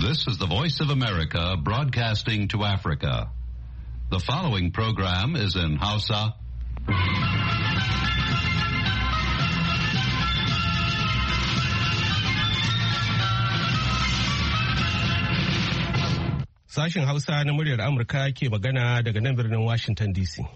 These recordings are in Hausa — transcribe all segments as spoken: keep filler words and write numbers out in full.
This is the Voice of America broadcasting to Africa. The following program is in Hausa. Sashen Hausa na muryar Amurka ke magana daga nan birnin Washington D C.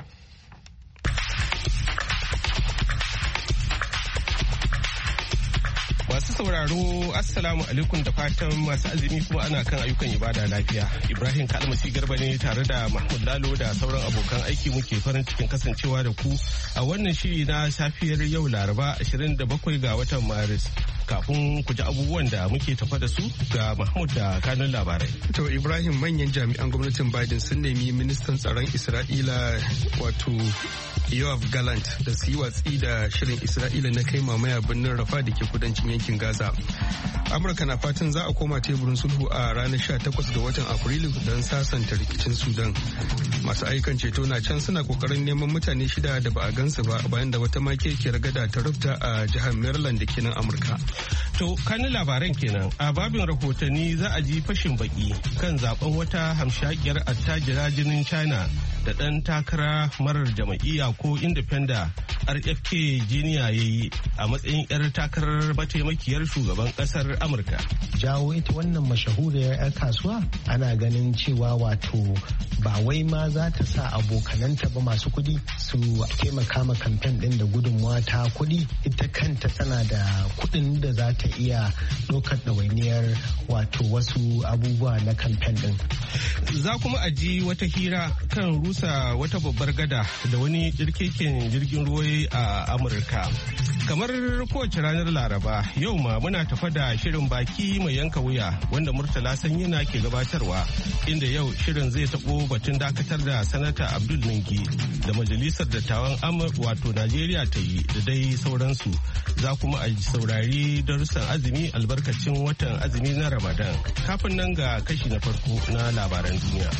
Masu sauraro, Assalamu alaikum da fatan masu azumi kuma ana kan ayyukan ibada lafiya. Ibrahim Kalmasi Garba ne tare da Mahmud Lalo da sauran abokan aiki muke farin cikin kasancewa da ku a wannan shiri na safiyar yau Laraba ashirin da bakwai ga watan Maris. Kafin ku ji abubuwan da muke tafa da su ga Mahmud da kanun labarai. To Ibrahim, manyan jami'an gwamnatin Biden sun nemi ministan tsaron Isra'ila wato Yoav Gallant da su yi watsi da shirin Isra'ila na kai mamaya birnin Rafa da ke kudancin yankin Gaza. Amurka na fatan za a koma teburin sulhu a ranar sha takwas ga watan Afrilu don sasanta rikicin Sudan. Masu ayyukan ceto na can suna kokarin neman mutane shida da ba a gansu ba bayan da wata makekiyar gada ta rufta a jihar Maryland da ke nan Amurka. To kanin labaran kenan a babin rahotanni za a ji fashin baki kan zaben wata hamshakiyar attajira jinin China da ɗan takara marar jama'iyya ko independent R F K jiniya ya yi a matsayin 'yar takarar mataimakiyar shugaban ƙasar Amurka. Jawo ita wannan mashahuriyar 'yar kasuwa ana ganin cewa wato ba wai ma za ta sa abokananta ba masu kuɗi su taimaka ma kamfen ɗin da gudunmawa ta kuɗi, ita kanta tana da kuɗin da za ta iya ɗaukar ɗawainiyar wato wasu abubuwa na kamfen ɗin. Za kuma a ji wata hira kan rusa wata babbar gada da wani jirkeken jirgin ruwa a Amurka. Kamar kowace ranar Laraba, yau ma muna tafa da shirin baki mai yanka wuya wanda Murtala Sanyina ke gabatarwa, inda yau shirin zai taɓo batun dakatar da Sanata Abdul Ningi da Majalisar Dattawan Amurka wato Najeriya ta yi da dai sauransu. Za kuma a saurari darussan azumi albarkacin watan azumi na Ramadan. Kafin nan ga kashi na farko na labaran duniya.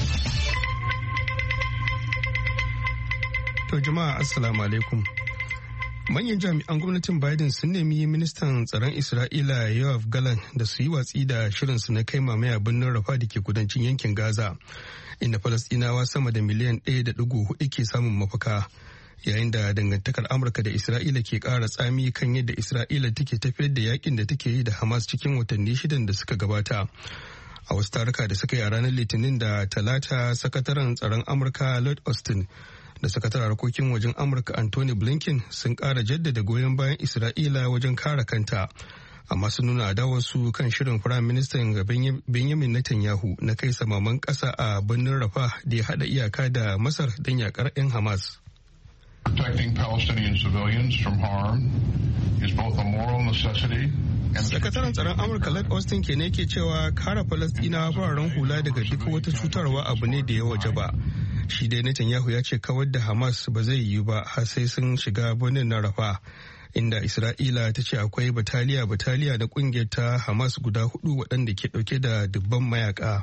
To jama'a assalamu alaikum. Manyan jami'an gwamnatin Biden sun nemi ministan tsaron Isra'ila Yoav Gallant da su yi watsi da shirinsu na kai mamaya birnin Rafa da ke kudancin yankin Gaza, inda Falasɗinawa sama da miliyan ɗaya da ɗigo hudu ke samun mafaka, yayin da dangantakar Amurka da Isra'ila ke ƙara tsami kan yadda Isra'ila take tafiyar da yakin da take yi da Hamas cikin watanni shidan da suka gabata. A wasu taruka da suka yi a ranar Litinin da Talata, sakataren tsaron Amurka Lloyd Austin da sakataren harkokin wajen Amurka Anthony Blinken sun ƙara jaddada goyon bayan Isra'ila wajen kare kanta, amma sun nuna adawarsu kan shirin Firayim Ministan Benjamin Netanyahu na kai samaman ƙasa a birnin Rafah da ya haɗa iyaka da Masar don yakar 'yan Hamas. Protecting Palestinian civilians from harm is both a moral necessity. Sakataren tsaron Amurka Lloyd Austin ke ne ke cewa kare Falastinawa fararen hula daga duk wata cutarwa abu ne da ya waje ba. Shi dai Netanyahu ya ce kawar da Hamas ba zai yiwu ba har sai sun shiga birnin na Rafa, inda Isra'ila ta ce akwai bataliya-bataliya na kungiyar ta Hamas guda hudu waɗanda ke ɗauke da dubban mayaka.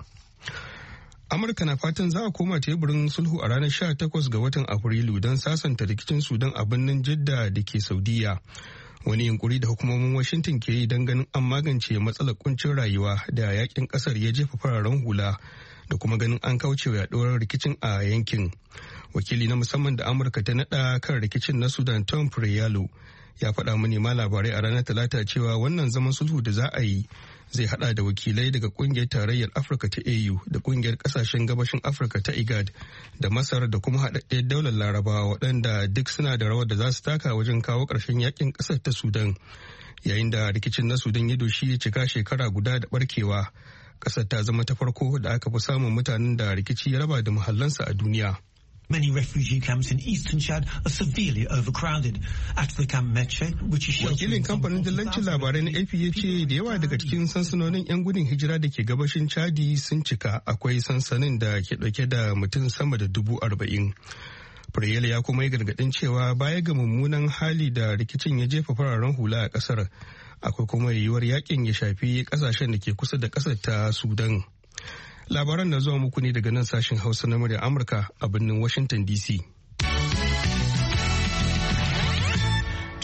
Amurka na fatan za a koma teburin sulhu a ranar sha takwas ga watan Afrilu don sasanta rikicin Sudan a birnin Jeddah da ke Saudiya. Wani yunkuri da hukumomin Washington ke yi don ganin an magance matsalar kuncin rayuwa da yakin kasar ya jefa fararen hula da kuma ganin an kauce wa yaduwar rikicin a yankin. Wakili na musamman da Amurka ta nada kan rikicin na Sudan Tom Preyalo ya faɗa manema labarai a ranar Talata cewa wannan zaman sulhu da za a yi zai hada da wakilai daga kungiyar tarayyar Afirka ta A U da kungiyar kasashen gabashin Afirka ta IGAD da Masar da kuma haɗaɗɗiyar daular Larabawa waɗanda duk suna da rawar da za su taka wajen kawo ƙarshen yakin ƙasar ta Sudan. Yayin da rikicin na Sudan ya doshi ya cika shekara guda da barkewa, ƙasar ta zama ta farko da aka fi samun mutanen da rikici ya raba da muhallansa a duniya. Many refugee camps in eastern Chad are severely overcrowded. At the Camp Meche, which is Wakilin kamfanin dillancin labarai na A P ya ce da yawa daga cikin sansanonin 'yan gudun hijira da ke gabashin Chadi sun cika, akwai sansanin da ke dauke da mutum sama da dubu arba'in. Preyel ya kuma yi gargadin cewa baya ga mummunan hali da rikicin ya jefa fararen hula a kasar, akwai kuma yiwuwar yakin ya shafi kasashen da ke kusa da kasar ta Sudan. Labaran na zuwa muku ne daga nan sashen Hausa na murya Amurka a birnin Washington D C.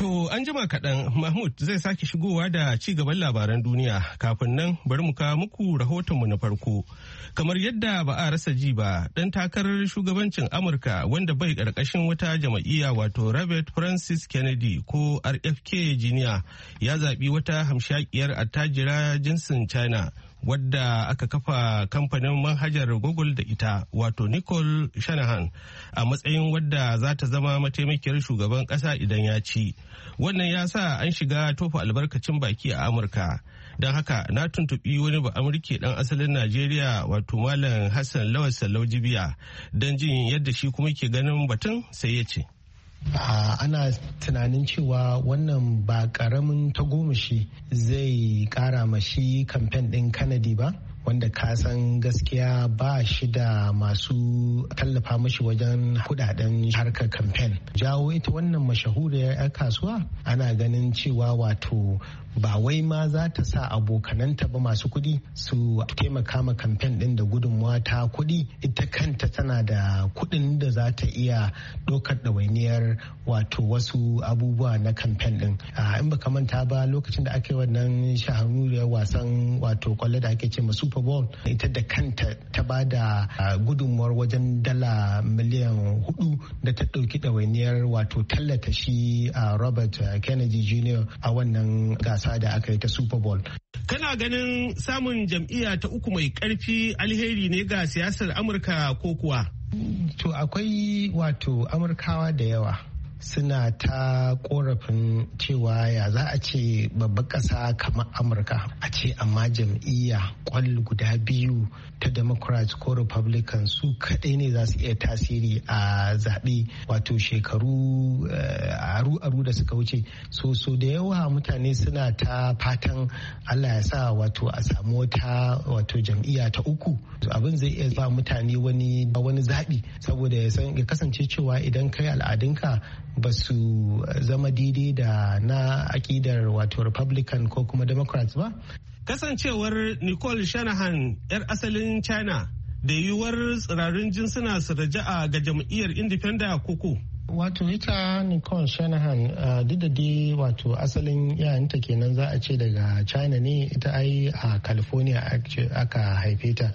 To an jima kaɗan Mahmud zai sake shigowa da ci gaban labaran duniya. Kafin nan bari mu kawo muku rahotonmu na farko. Kamar yadda ba a rasa ji ba, ɗan takarar shugabancin Amurka wanda bai ƙarƙashin wata jam'iyya wato Robert Francis Kennedy ko R F K Junior ya zaɓi wata hamshakiyar attajira jinsin China wadda aka kafa kamfanin manhajar Google da ita wato Nicole Shanahan a matsayin wadda za ta zama mataimakiyar shugaban ƙasa idan ya ci. Wannan ya sa an shiga tofa albarkacin baki a Amurka. Don haka na tuntuɓi wani ba Amurke ɗan asalin Najeriya wato Malam Hassan Lawal Sallau Jibiya don jin yadda shi kuma ke ganin batun sai ya ce. Uh, ana tunanin cewa wannan ba karamin tagomashi zai kara mashi kamfen din Kennedy ba, wanda ka san gaskiya ba shi da masu tallafa mashi wajen kudaden harkar kamfen. Jawo ita wannan mashahuriyar 'yar kasuwa ana ganin cewa wato ba wai ma za ta sa abokananta ba masu kuɗi su taimaka ma kamfen ɗin da gudunmawa ta kuɗi, ita kanta tana da kuɗin da za ta iya ɗaukar ɗawainiyar wato wasu abubuwa na kamfen ɗin. In baka manta ba lokacin da aka yi wannan shahararriyar wasan wato kwallo da ake ce ma Super Bowl, ita da kanta ta ba da gudunmuwar wajen dala miliyan hudu da ta ɗauki ɗawainiyar wato tallata shi a Robert Kennedy Junior a wannan gasa da aka yi ta Super Bowl. Kana ganin samun jam'iyya ta uku mai karfi alheri ne ga siyasar Amurka ko kuwa? To akwai wato Amurkawa da yawa suna ta korafin cewa ya za a ce babbar ƙasa kamar Amurka a ce amma jam'iyya kwal guda biyu ta Democrats ko Republican su kaɗai ne za su iya tasiri a zaɓe wato shekaru aru-aru da suka wuce. So so da yawa mutane suna ta fatan Allah ya sa wato a samu wata wato jam'iyya ta uku. Abin zai iya ba mutane wani wani zaɓi saboda ya kasance cewa idan kai al'adunka ba su zama daidai da na akidar wato Republican ko kuma Democrats ba. Kasancewar Nicole Shanahan 'yar asalin China da yiwuwar tsirarin jinsuna su raja'a ga jam'iyyar Independent koko. Wato ita Nicole Shanahan uh, duk da dai wato asalin yayanta kenan za a ce daga China ne, ita ai a California aka haife ta.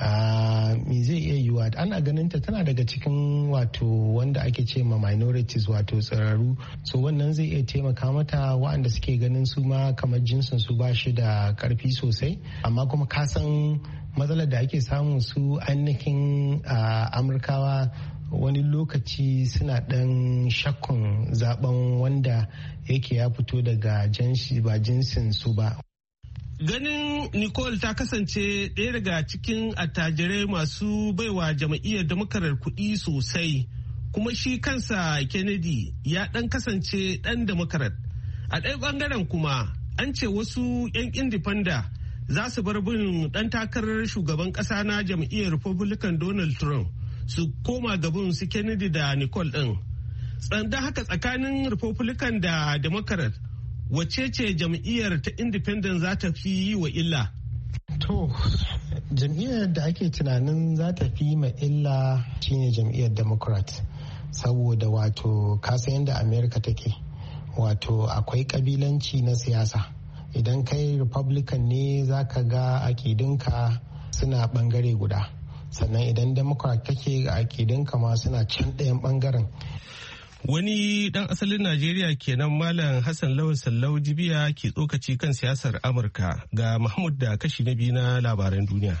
Uh, me zai iya yiwuwa ana ganin ta tana daga cikin wato wanda ake ce ma minorities wato tsiraru, so wannan zai iya taimaka mata waɗanda suke ganin su ma kamar jinsin su ba shi da karfi sosai, amma kuma ka san matsalar da ake samu su ainihin uh, Amurkawa wani lokaci suna ɗan shakkun zaben wanda yake ya fito daga jinsi ba jinsin su ba. Ganin Nicole ta kasance ɗaya daga cikin attajirai masu baiwa jam'iyyar Democrat kuɗi sosai, kuma shi kansa Kennedy ya ɗan kasance ɗan Democrat. A ɗaya ɓangaren kuma an ce wasu 'yan indifenda za su bar bin ɗan takarar shugaban ƙasa na jam'iyyar Republican Donald Trump su koma gaban su Kennedy da Nicole ɗin. Tsanda haka tsakanin Republican da Democrat, wacce ce jam'iyyar ta Independent za ta fi yi wa illa? To, jam'iyyar da ake tunanin za ta fi ma illa shine jam'iyyar Democrat, saboda wato kasan yadda America take, wato akwai kabilanci na siyasa. Idan kai Republican ne za ka ga akidunka suna bangare guda, sannan idan Democrat kake akidunka ma suna can ɗayan bangaren. Wani ɗan asalin Najeriya kenan Malam Hassan Lawal Sallau Jibiya ke tsokaci kan siyasar Amurka. Ga Mahmud da kashi na biyu na labaran duniya.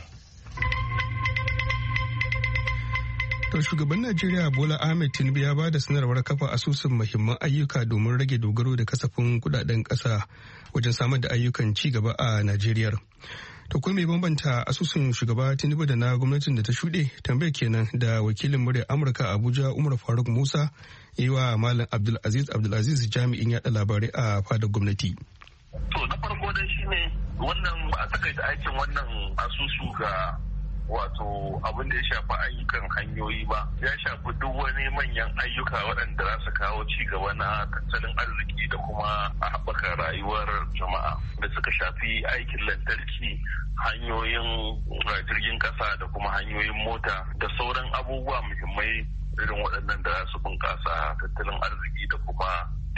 To shugaban Najeriya Bola Ahmed Tinubu ya ba da sanarwar kafa asusun muhimman ayyuka domin rage dogaro da kasafin kudaden ƙasa wajen samar da ayyukan ci gaba a Najeriya. To kuma mai bambanta asusun shugaba Tinubu da na gwamnatin da ta shuɗe, tambayar kenan da wakilin muryar Amurka Abuja Umar Faruk Musa yi wa Malam Abdulaziz Abdulaziz jami'in yaɗa labarai a fadar gwamnati. To na farko dai shine wannan a takaita aikin wannan asusu ga wato abin da ya shafi ayyukan hanyoyi ba, ya shafi duk wani manyan ayyuka waɗanda za su kawo ci gaba na tattalin arziki da kuma a haɓaka rayuwar jama'a da suka shafi aikin lantarki, hanyoyin jirgin ƙasa da kuma hanyoyin mota da sauran abubuwa muhimmai irin waɗannan da za su bunƙasa tattalin arziki da kuma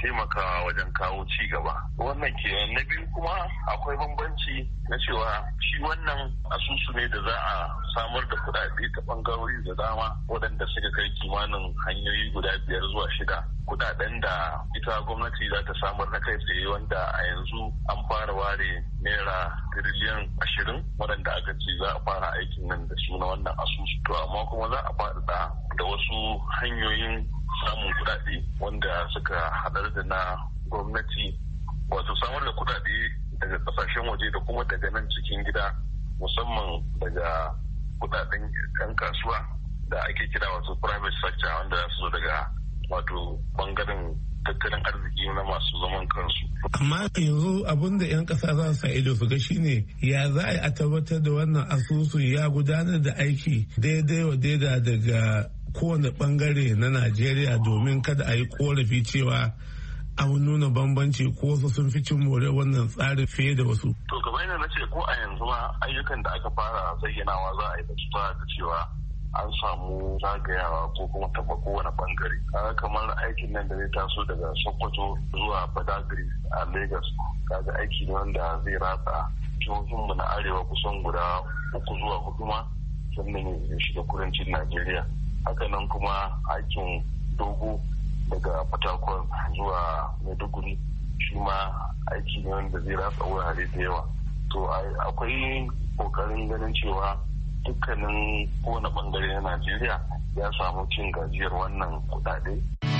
taimakawa wajen kawo ci gaba. Wannan kenan. Na biyu kuma akwai bambanci na cewa shi wannan asusu ne da za a samar da kuɗaɗe ta ɓangarori da dama waɗanda suka kai kimanin hanyoyi guda biyar zuwa shida. Kuɗaɗen da ita gwamnati za ta samar na kai tsaye wanda a yanzu an fara ware naira tiriliyan ashirin waɗanda aka ce za a fara aikin nan da su na wannan asusu. To amma kuma za a faɗaɗa da wasu hanyoyin samun kuɗaɗe wanda suka haɗar da na gwamnati, wato samar da kuɗaɗe daga ƙasashen waje da kuma daga nan cikin gida, musamman daga kuɗaɗen 'yan kasuwa da ake kira wato private sector wanda za su zo daga wato bangaren tattalin arziki na masu zaman kansu. Amma yanzu abin da 'yan ƙasa za su sa ido su ga shine ya za a yi a tabbatar da wannan asusu ya gudanar da aiki daidai wa daida daga kowane bangare na Najeriya domin kada a yi korafi cewa an nuna bambanci ko wasu sun fi cin more wannan tsarin fiye da wasu. To kamar yadda na ce ko a yanzu ma ayyukan da aka fara zayyanawa za a yi da da cewa an samu zagayawa ko kuma taba kowane bangare. Kaga kamar aikin nan da zai taso daga Sokoto zuwa Badagry a Lagos, kaga aiki ne wanda zai ratsa jihohinmu na arewa kusan guda uku zuwa hudu ma sannan ya shiga kudancin Najeriya. Hakanan kuma aikin dogo daga Fatakwal zuwa Maiduguri shi ma aiki ne wanda zai ratsa wurare da yawa. To akwai kokarin ganin cewa dukkanin kowane bangare na Najeriya ya samu cin gajiyar wannan kudade.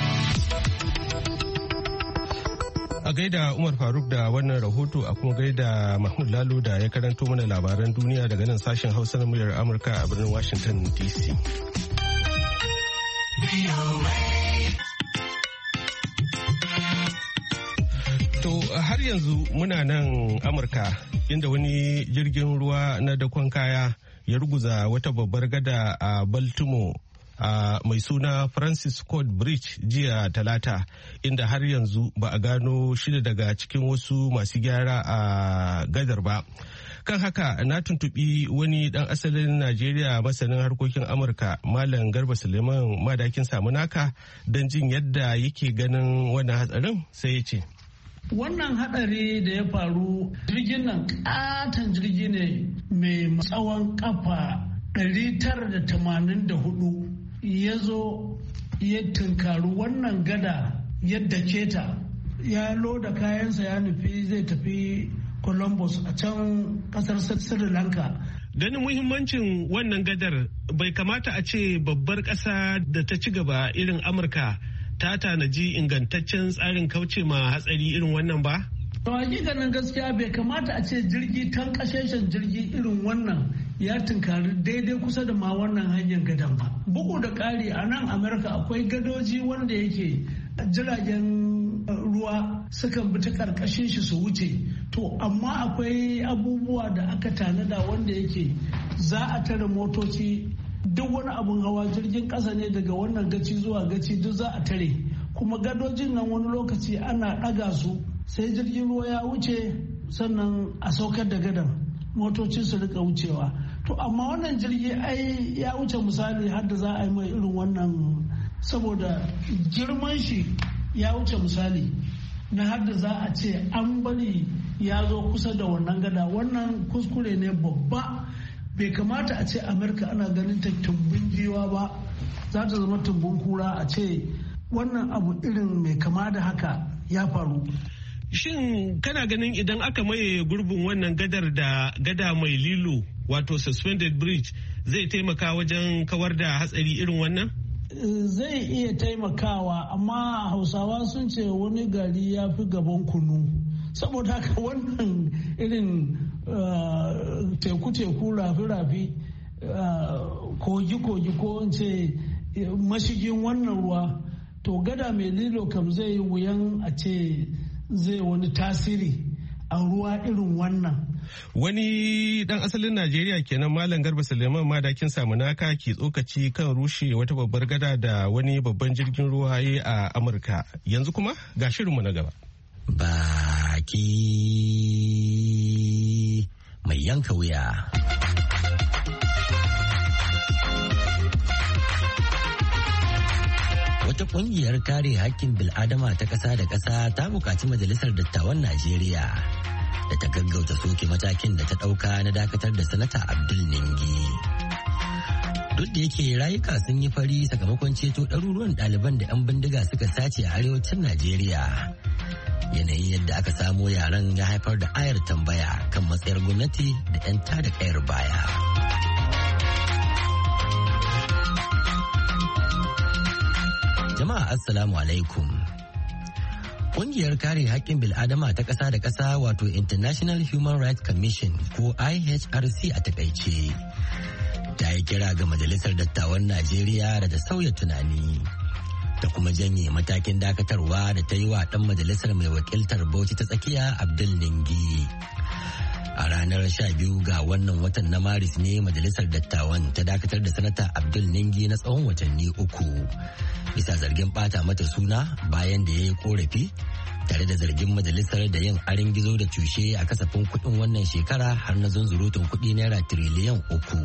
A gaida Umar Faruk da wannan rahoto a kuma gaida Mahmud Lalo da ya karanto mana labaran duniya daga nan sashen Hausa na muryar Amurka a birnin Washington D C. To har yanzu muna nan Amurka inda wani jirgin ruwa na dakon kaya ya ruguza wata babbar gada a Baltimore a mai suna Francis Scott Bridge jiya talata, inda har yanzu ba a gano shida daga cikin wasu masu gyara a gadar ba. Kan haka na tuntubi wani dan asalin Najeriya masanin harkokin Amurka Malam Garba Suleiman Madakin Samunaka don jin yadda yake ganin wannan hatsarin, sai ya ce. Wannan hadari da ya faru, jirgin nan katon jirgi ne mai tsawon kafa ɗari tara da tamanin da hudu ya zo ya tunkaru wannan gada yadda keta, ya loda kayansa ya nufi zai tafi Columbus a can kasar Sri Lanka. Ganin muhimmancin wannan gadar, bai kamata a ce babbar ƙasa da ta ci gaba irin Amurka ta tanaji ingantaccen tsarin kauce ma hatsari irin wannan ba? To hakikanin gaskiya bai kamata a ce jirgi tan kashashen jirgi irin wannan ya tunkari daidai kusa da ma wannan hanyar gadan ba. Bugu da ƙari a nan Amurka akwai gadoji wanda yake jiragen ruwa sukan bi ta karkashin shi su wuce. To amma akwai abubuwa da aka tanada wanda yake za a tare motoci, duk wani abun hawa jirgin ƙasa ne daga wannan gaci zuwa gaci duk za a tare, kuma gadojin nan wani lokaci ana ɗaga su sai jirgin ruwa ya wuce sannan a saukar da gadan motoci su rika wucewa. To amma wannan jirgi ai ya wuce misali har da za a yi mai irin wannan, saboda girman shi ya wuce misali na har da za a ce an bari ya zo kusa da wannan gada. Wannan kuskure ne babba. Bai kamata a ce Amurka ana ganin ta tumbin giwa ba, za ta zama tumbin kura a ce wannan abu irin mai kama da haka ya faru. Shin kana ganin idan aka maye gurbin wannan gadar da gada mai lilo wato suspended bridge zai taimaka wajen kawar da hatsari irin wannan? Zai iya taimakawa, amma Hausawa sun ce wani gari ya fi gaban kunu. Saboda haka wannan irin teku-teku, rafi-rafi, kogi-kogi ko in ce mashigin wannan ruwa, to gada mai lilo kam zai yi wuyan a ce zai wani tasiri a ruwa irin wannan. Wani dan asalin Najeriya kenan Malam Garba Suleiman Madakin Samunaka ke tsokaci kan rushe wata babbar gada da wani babban jirgin ruwa ya a Amurka. Yanzu kuma ga shirinmu na gaba. Baki mai yanka wuya. Wata kungiyar kare haƙƙin bil'adama ta ƙasa da ƙasa ta buƙaci Majalisar Dattawan Najeriya da ta gaggauta soke matakin da ta ɗauka na dakatar da Sanata Abdul Ningi. Duk da yake rayuka sun yi fari sakamakon ceto ɗaruruwan ɗaliban da 'yan bindiga suka sace a arewacin Najeriya. Yanayin yadda aka samo yaran ya haifar da ayar tambaya kan matsayar gwamnati da 'yan tada kayar baya. Jama'a Assalamu alaikum. Ƙungiyar kare haƙƙin bil'adama ta ƙasa da ƙasa wato International Human Rights Commission ko I H R C a takaice ta yi kira ga Majalisar Dattawan Najeriya da ta sauya tunani ta kuma janye matakin dakatarwa da ta yi wa ɗan majalisar mai wakiltar Bauchi ta tsakiya Abdul Ningi. A ranar sha biyu ga wannan watan na Maris ne Majalisar Dattawan ta dakatar da Sanata Abdul Ningi na tsawon watanni uku bisa zargin ɓata mata suna bayan da ya yi korafi tare da zargin majalisar da yin arin gizo da cushe a kasafin kuɗin wannan shekara har na zunzurutun kuɗi naira tiriliyan uku.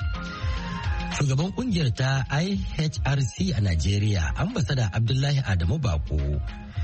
Shugaban kungiyar ta I H R C a Najeriya, ambasada Abdullahi Adamu Bako,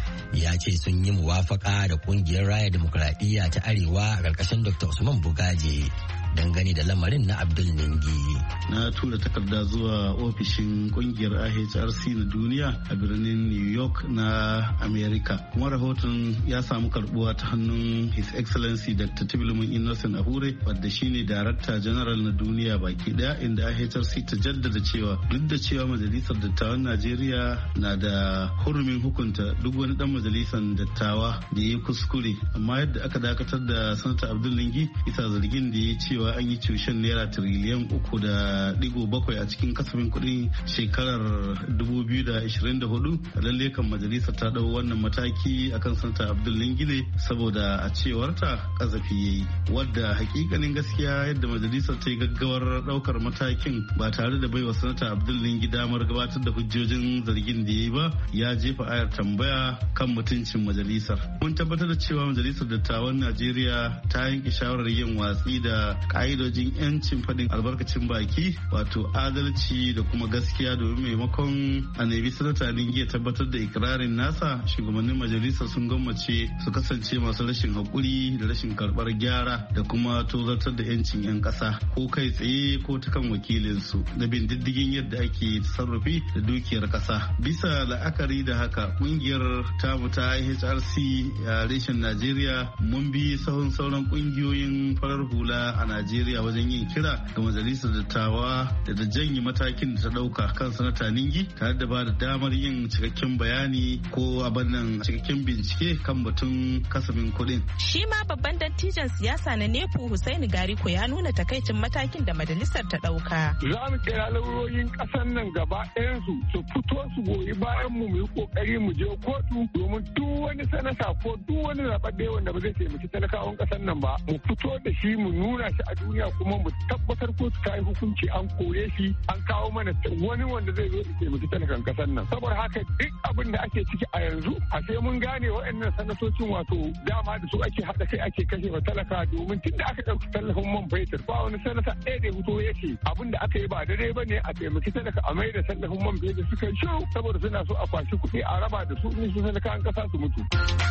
ya ce sun yi muwafaka da kungiyar raya demokuraɗiyya ta Arewa a ƙarƙashin Doctor Usman Bugaje dangane da lamarin na Abdul Ningi. Na tura takarda zuwa ofishin kungiyar I H R C na duniya a birnin New York na America. Kuma rahoton ya samu karbuwa ta hannun His Excellency Doctor Tibilmun Innocent Ahure, wadda shine Darakta General na duniya baki daya, inda I H R C ta jaddada cewa duk da cewa Majalisar Dattawan Najeriya na da hurumin hukunta duk wani dan majalisar dattawa da ya kuskure, amma yadda aka dakatar da Sanata Abdul Ningi isa zargin da ya cewa an yi cushen naira tiriliyan uku da digo bakwai a cikin kasafin kuɗin shekarar dubu biyu da ashirin da hudu, lalle kan majalisar ta dau wannan mataki akan Sanata Abdul Ningi ne saboda a cewarta kasafi yayi, wadda hakikanin gaskiya yadda majalisar ta yi gaggawar daukar matakin ba tare da baiwa Sanata Abdul Ningi damar gabatar da hujjojin zargin da yayi ba ya jefa ayar tambaya kan mutuncin majalisar. Mun tabbatar da cewa majalisar dattawan Najeriya ta yanke shawarar yin watsi da ka'idojin yancin faɗin albarkacin baki wato adalci da kuma gaskiya, domin maimakon a nemi Sanata Ningi ya tabbatar da ikirarin nasa, shugabannin majalisar sun gwammace su kasance masu rashin haƙuri da rashin karɓar gyara da kuma tozartar da yancin 'yan ƙasa ko kai tsaye ko ta kan wakilinsu da bin diddigin yadda ake sarrafi da dukiyar ƙasa. Bisa la'akari da haka, ƙungiyar tamu ta I H R C a reshen Najeriya mun bi sahun sauran ƙungiyoyin farar hula a Najeriya wajen yin kira ga majalisar dattawa da ta janye matakin da ta dauka kan Sanata Ningi tare da ba da damar yin cikakken bayani ko abin nan cikakken bincike kan batun kasafin kuɗin. Shi ma babban dattijan siyasa na Nepu Hussaini Gariko ya nuna takaicin matakin da majalisar ta dauka. Za mu kira lauyoyin ƙasar nan gaba ɗayansu su fito su goyi bayan mu mu yi kokari mu je kotu domin duk wani sanata ko duk wani zaɓaɓɓe wanda ba zai taimaki talakawan ƙasar nan ba mu fito da shi mu nuna shi a duniya kuma mu tabbatar ko su kai hukunci an kore shi an kawo mana wani wanda zai zo ya taimaki talakan kasar nan. Saboda haka duk abin da ake ciki a yanzu a sai mun gane waɗannan sanatocin wato dama da su ake haɗa kai ake kashe wa talaka, domin tun da aka ɗauki tallafin man fetur ba wani sanata ɗaya da fito ya ce abin da aka yi ba daidai ba ne a taimaki talaka a mai da tallafin man fetur suka yi shiru saboda suna so a kwashi kuɗi a raba da su in su talakawan ƙasa su mutu.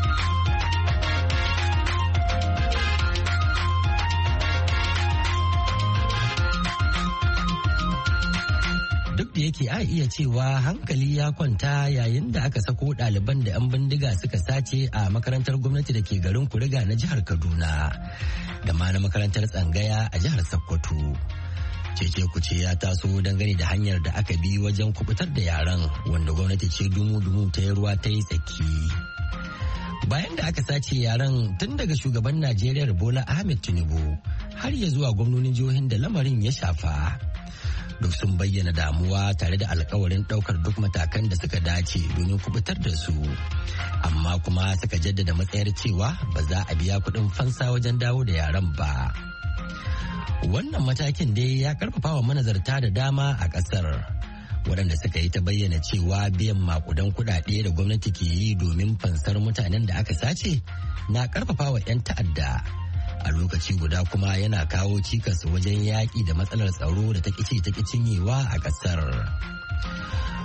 Duk da yake a iya cewa hankali ya kwanta yayin da aka sako ɗaliban da 'yan bindiga suka sace a makarantar gwamnati da ke garin Kuriga na jihar Kaduna da ma na makarantar Tsangaya a jihar Sokoto. Cece kuce ya taso dangane da hanyar da aka bi wajen kubutar da yaran, wanda gwamnati ce dumu-dumu ta yi ruwa ta yi tsaki. Bayan da aka sace yaran, tun daga shugaban Najeriya Bola Ahmed Tinubu har ya zuwa gwamnonin jihohin da lamarin ya shafa, duk sun bayyana damuwa tare da alkawarin daukar duk matakan da suka dace domin kubutar da su, amma kuma suka jaddada matsayar cewa ba za a biya kuɗin fansa wajen dawo da yaran ba. Wannan matakin dai ya karfafa wa manazarta da dama a ƙasar, waɗanda suka yi ta bayyana cewa biyan makudan kuɗaɗe da gwamnati ke yi domin fansar mutanen da aka sace na karfafa wa 'yan ta'adda, a lokaci guda kuma yana kawo cikas wajen yaƙi da matsalar tsaro da ta ƙici ta cinyewa a ƙasar.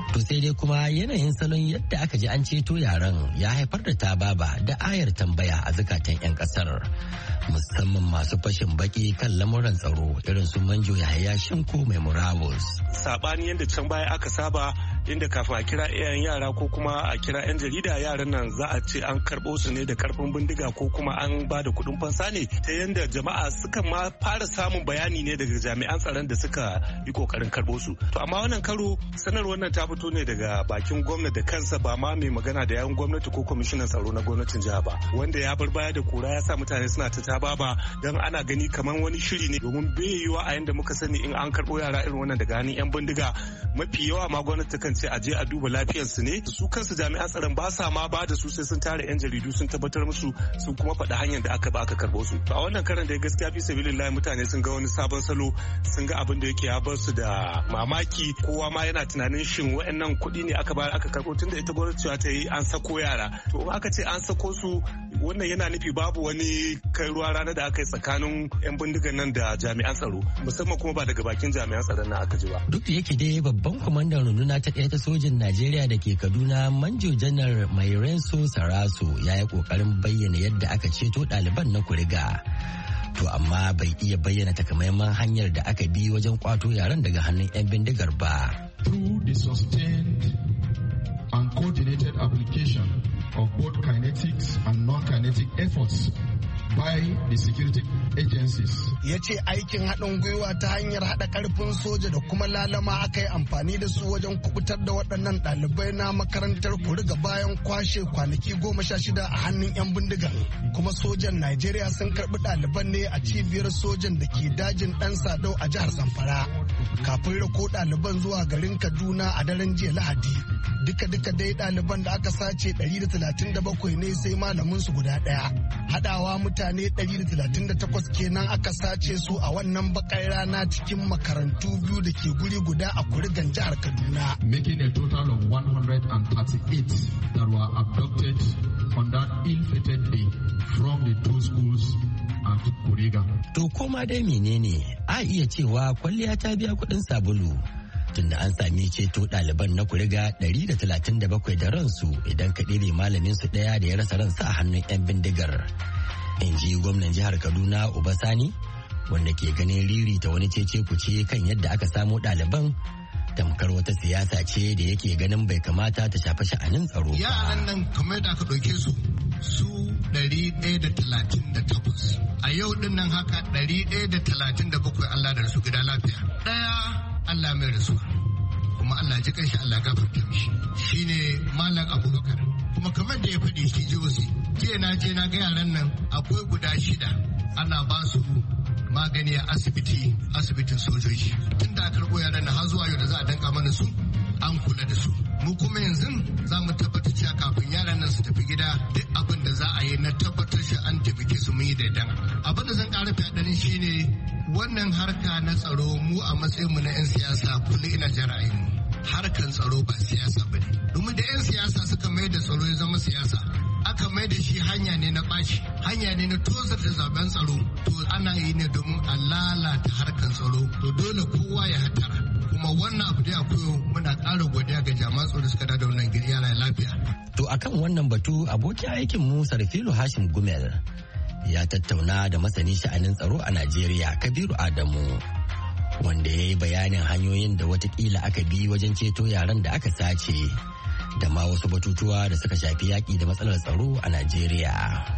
To sai dai kuma yanayin salon yadda aka ji an ceto yaran ya haifar da tababa da ayar tambaya a zukatan 'yan kasar. Musamman masu fashin baki kan lamuran tsaro irin su Manjo Yahaya Shinko mai murabus. Sabani yadda can baya aka saba inda kafin a kira iyayen yara ko kuma a kira 'yan jarida yaran nan za a ce an karɓo su ne da karfin bindiga ko kuma an ba da kuɗin fansa ne ta yadda jama'a suka ma fara samun bayani ne daga jami'an tsaron da suka yi kokarin karɓo su. To amma wannan karo sanarwar nan ta fito ne daga bakin gwamnati da kansa ba ma mai magana da yawun gwamnati ko kwamishinan tsaro na gwamnatin jiha ba wanda ya bar baya da kura ya sa mutane suna ta tababa don ana gani kamar wani shiri ne domin bai yiwa a yanda muka sani in an karɓo yara irin wannan daga hannun 'yan bindiga mafi yawa ma gwamnati kan ce a je a duba lafiyarsu ne su kansu jami'an tsaron ba sa ma ba da su sai sun tare 'yan jaridu sun tabbatar musu sun kuma faɗi hanyar da aka ba aka karɓo su. A wannan karan da gaskiya fi sabilillahi mutane sun ga wani sabon salo sun ga abin da yake ya bar su da mamaki kowa ma yana tunanin shin waɗannan kuɗi ne aka bayar aka karɓo tunda ita gwamnati ta yi an sako yara to in aka ce an sako su wannan yana nufi babu wani kai ruwa rana da aka yi tsakanin 'yan bindigan nan da jami'an tsaro musamman kuma ba daga bakin jami'an tsaron nan aka ji ba. Duk da yake dai babban kwamandan runduna ta ɗaya ta sojin Najeriya da ke Kaduna Manjo Janar Mai Renso Saraso ya yi ƙoƙarin bayyana yadda aka ceto ɗaliban na Kuriga. To amma bai iya bayyana takamaiman hanyar da aka bi wajen kwato yaran daga hannun 'yan bindigar ba. Through the sustained and coordinated application of both kinetics and non-kinetic efforts by the security agencies. Ya ce aikin haɗin gwiwa ta hanyar haɗa ƙarfin soja da kuma lalama aka yi amfani da su wajen kubutar da waɗannan ɗalibai na makarantar Kuriga bayan kwashe kwanaki goma sha shida a hannun 'yan bindigan. Kuma sojan Najeriya sun karɓi ɗaliban ne a cibiyar sojan da ke dajin ɗan Sadau a jihar Zamfara. Kafin rako ɗaliban zuwa garin Kaduna a daren jiya Lahadi. Duka-duka dai ɗaliban da aka sace ɗari da talatin da bakwai ne sai malamin su guda ɗaya. Haɗawa mutane ɗari da talatin da takwas kenan aka sace su a wannan bakar rana cikin makarantu biyu da ke guri guda a Kurigan jihar Kaduna. Making a total of one hundred thirty-eight that were abducted on that ill-fated day from the two schools at Kuriga. To koma dai menene a iya cewa kwalliya ta biya kuɗin sabulu. Tunda an sami ceto ɗaliban na Kuriga ɗari da talatin da bakwai da ransu idan ka ɗebe malamin su ɗaya da ya rasa ransa a hannun 'yan bindigar. In ji gwamnan jihar Kaduna Ubasani wanda ke ganin riri ta wani cece kuce kan yadda aka samo ɗaliban tamkar wata siyasa ce da yake ganin bai kamata ta shafi sha'anin tsaro ba. Yaran nan kamar da aka ɗauke su su ɗari ɗaya da talatin da takwas. A yau ɗin nan haka ɗari ɗaya da talatin da bakwai Allah da su gida lafiya. Ɗaya Allah mai rasuwa kuma Allah ji kanshi Allah gafarta mishi shine Malam Abubakar kuma kamar da ya faɗi shi ji wasu jiya na je na ga yaran nan akwai guda shida ana ba su magani a asibiti asibitin sojoji tun da aka karɓo yaran nan har zuwa yau da za a danka mana su an kula da su mu kuma yanzu za mu tabbatar cewa kafin yaran nan su tafi gida duk abin da za a yi na tabbatar shi an taimake su mun yi daidan abin da zan ƙara fiye shine wannan harka na tsaro mu a matsayinmu na 'yan siyasa kullum ina jin ra'ayinmu harkan tsaro ba siyasa ba ne domin da 'yan siyasa suka mai da tsaro ya zama siyasa aka mai da shi hanya ne na ɓaci hanya ne na tozar da zaben tsaro to ana yi ne domin a lalata harkan tsaro to dole kowa ya hatara kuma wannan abu da akwai muna ƙara godiya ga jami'an tsaro suka da wannan gari yana lafiya. To akan wannan batu abokin aikin mu Sarfilu Hashim Gumel ya tattauna da masani sha'anin tsaro a Najeriya Kabiru Adamu wanda ya yi bayanin hanyoyin da watakila aka bi wajen ceto yaran da aka sace da ma wasu batutuwa da suka shafi yaƙi da matsalar tsaro a Najeriya.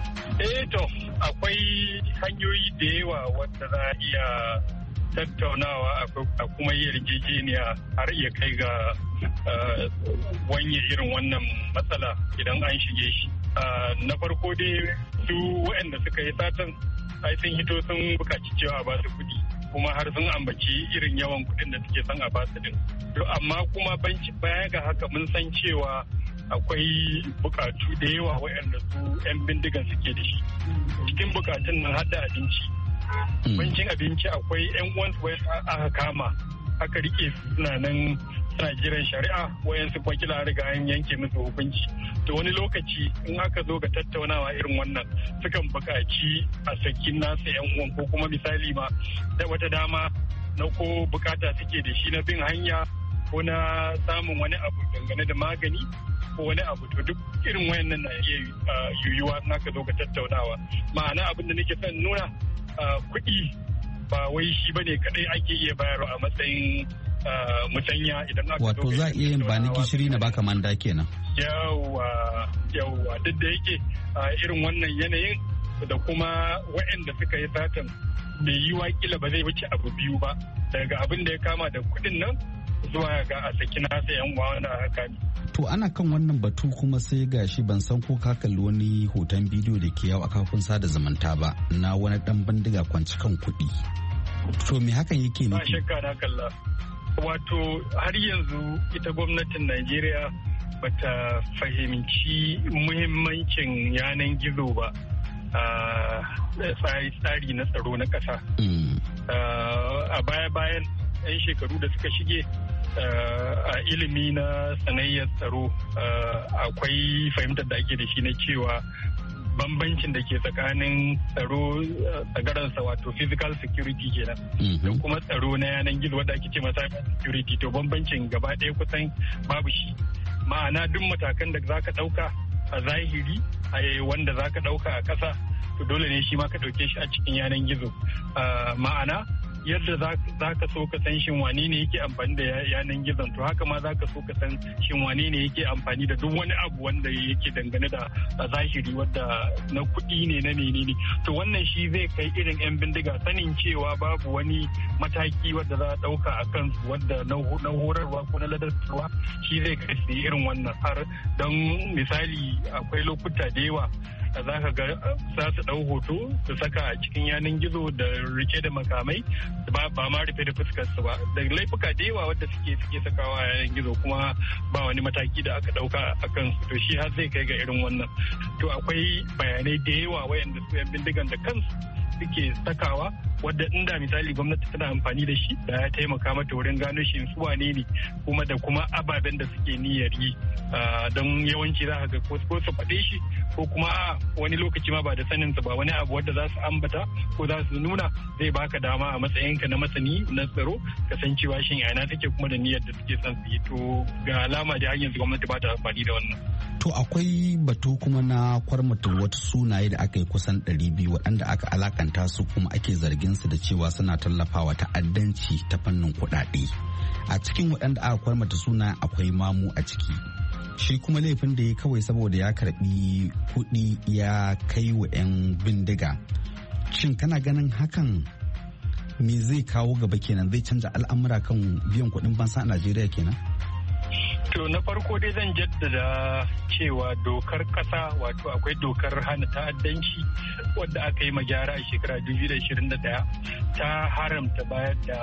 Eh to akwai hanyoyi da yawa wanda za a iya tattaunawa a kuma yarjejeniya har iya kai ga wanye irin wannan matsala idan an shige shi. Na farko dai su waɗanda suka yi satan ai sun hito sun bukaci cewa ba su kuɗi kuma har sun ambaci irin yawan kuɗin da suke son a ba su din. To amma kuma baya ga haka mun san cewa akwai bukatu da yawa waɗanda su 'yan bindigan suke da shi. Cikin bukatun nan har da abinci. Bancin abinci akwai 'yan uwansu wai aka kama aka rike suna nan suna jiran shari'a wayansu kwa kila riga an yanke musu hukunci to wani lokaci in aka zo ga tattaunawa irin wannan sukan buƙaci a sakin nasa yan uwan ko kuma misali ma da wata dama na ko bukata suke da shi na bin hanya ko na samun wani abu dangane da magani ko wani abu, to duk irin wayannan na iya yiwuwa in aka zo ga tattaunawa. Ma'ana abin da nake son nuna kuɗi ba wai shi bane kadai ake iya bayarwa a matsayin musanya idan aka wato za a iya yin ba ni gishiri na baka manda kenan. Yawwa yawwa duk da yake irin wannan yanayin da kuma waɗanda suka yi satan bai yi wakila ba zai wuce abu biyu ba, daga abin da ya kama da kuɗin nan zuwa ga a saki nasa yan uwa wanda haka ne. To ana kan wannan batu kuma sai gashi ban san ko ka kalli wani hoton bidiyo da ke yawo a kafin sada zumunta ba na wani dan bindiga kwanci kan kuɗi. To me hakan yake nufi? Ba shakka na kalla. Wato har yanzu ita gwamnatin Najeriya bata fahimci muhimmancin yanan gizo ba a tsari na tsaro na ƙasa. A baya-bayan 'yan shekaru da suka shige a ilimi na sanayyar tsaro akwai fahimtar da ake da shi na cewa bambancin da ke tsakanin tsaro tsagaransa wato physical security kenan da kuma tsaro na yanan gizo wadda ake ce masa security, to bambancin gaba ɗaya kusan babu shi. Ma'ana duk matakan da za ka ɗauka a zahiri wanda za ka ɗauka a ƙasa to dole ne shi ma ka ɗauke shi a cikin yanan gizo. Ma'ana yadda za ka so ka san shin wane ne yake amfani da yanan gizon, to haka ma za ka so ka san shin wane ne yake amfani da duk wani abu wanda yake dangane da zahiri wadda na kuɗi ne na menene. To wannan shi zai kai irin 'yan bindiga sanin cewa babu wani mataki wadda za a ɗauka a kansu wadda na horarwa ko na ladarwa, shi zai kai su irin wannan har don misali akwai lokuta da yawa za ka ga za su ɗau hoto su saka a cikin yanan gizo da rike da makamai ba ma rufe da fuskar su ba, da laifuka da yawa wadda suke suke sakawa a yanan gizo kuma ba wani mataki da aka ɗauka a kansu, to shi har zai kai ga irin wannan. To akwai bayanai da yawa wayanda su yan bindigan da kansu suke sakawa wadda inda misali gwamnati tana amfani da shi da ya taimaka mata wurin gano shi su wane ne kuma da kuma ababen da suke niyyar yi, don yawanci za ka ga ko su faɗe shi ko kuma wani lokaci ma ba da sanin ba wani abu wadda za su ambata ko za su nuna zai baka dama a matsayinka na masani na tsaro kasancewa shin yana take kuma da niyyar da suke son su yi. To ga alama da har yanzu gwamnati ba ta amfani da wannan. To akwai batu kuma na kwarmata wata sunaye da aka yi kusan ɗari biyu waɗanda aka alakanta su kuma ake zargin su da cewa suna tallafawa ta'addanci ta fannin kuɗaɗe. A cikin waɗanda aka kwarmata suna akwai mamu a ciki. Shi kuma laifin da ya kawai saboda ya karɓi kuɗi ya kai wa 'yan bindiga. Shin kana ganin hakan me zai kawo gaba kenan, zai canza al'amura kan biyan kuɗin fansa a Najeriya kenan? To na farko dai zan jaddada cewa dokar kasa wato akwai dokar hana ta'addanci wadda aka yi magyara a shekara dubu biyu da ashirin da ɗaya ta haramta bayar da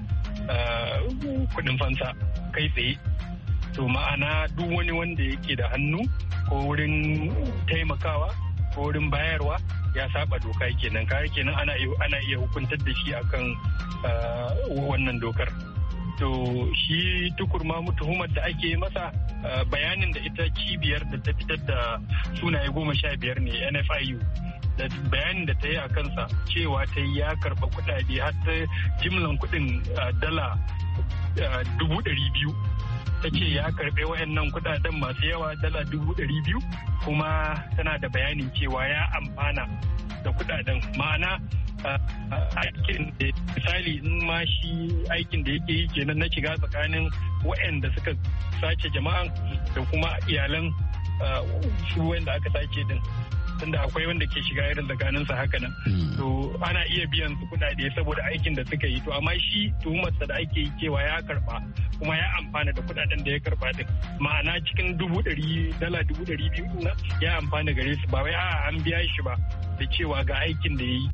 kudin fansa kai tsaye. To ma'ana duk wani wanda yake da hannu ko wurin taimakawa ko wurin bayarwa ya saba doka kenan, kaya kenan ana iya hukuntar da shi akan wannan dokar. To shi tukurma tuhumar da ake masa bayanin da ita cibiyar da ta fitar da sunaye goma sha biyar ne N F I U da bayanin da ta yi a kansa cewa ta yi ya karba kudade har ta jimlan kudin dala dubu ɗari biyu. Ta ce ya karbe wayannan kudaden masu yawa dala dubu ɗari biyu kuma tana da bayanin cewa ya amfana da kudaden. Ma'ana aikin da misali in ma shi aikin da yake yi kenan na shiga tsakanin waɗanda suka sace jama'an da kuma iyalan su wanda aka sace din, tunda akwai wanda ke shiga irin tsakanin sa haka nan. To ana iya biyan su kuɗaɗe saboda aikin da suka yi, to amma shi tuhumarsa da ake yi cewa ya karba kuma ya amfana da kuɗaɗen da ya karba din, ma'ana cikin dubu ɗari dala dubu ɗari biyu na ya amfana gare su, ba wai a'a an biya shi ba da cewa ga aikin da ya yi.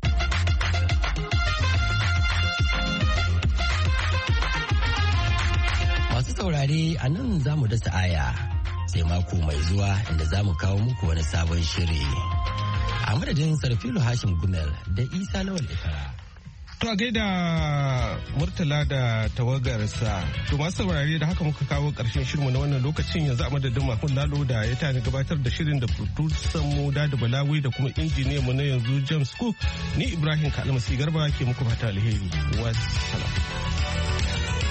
Masu saurare a nan za mu dasa aya sai mako mai zuwa inda za mu kawo muku wani sabon shiri. A madadin Sarfilu Hashim Gumel da Isa Lawal Ikara. To a gaida Murtala da tawagarsa. To masu saurare da haka muka kawo ƙarshen shirinmu na wannan lokacin, yanzu a madadin Mahmud Lalo da ya tani gabatar da shirin da producer mu da Balawi da kuma injiniyan mu na yanzu James Cook, ni Ibrahim Kalmasi Garba ke muku fata alheri. Wassalam.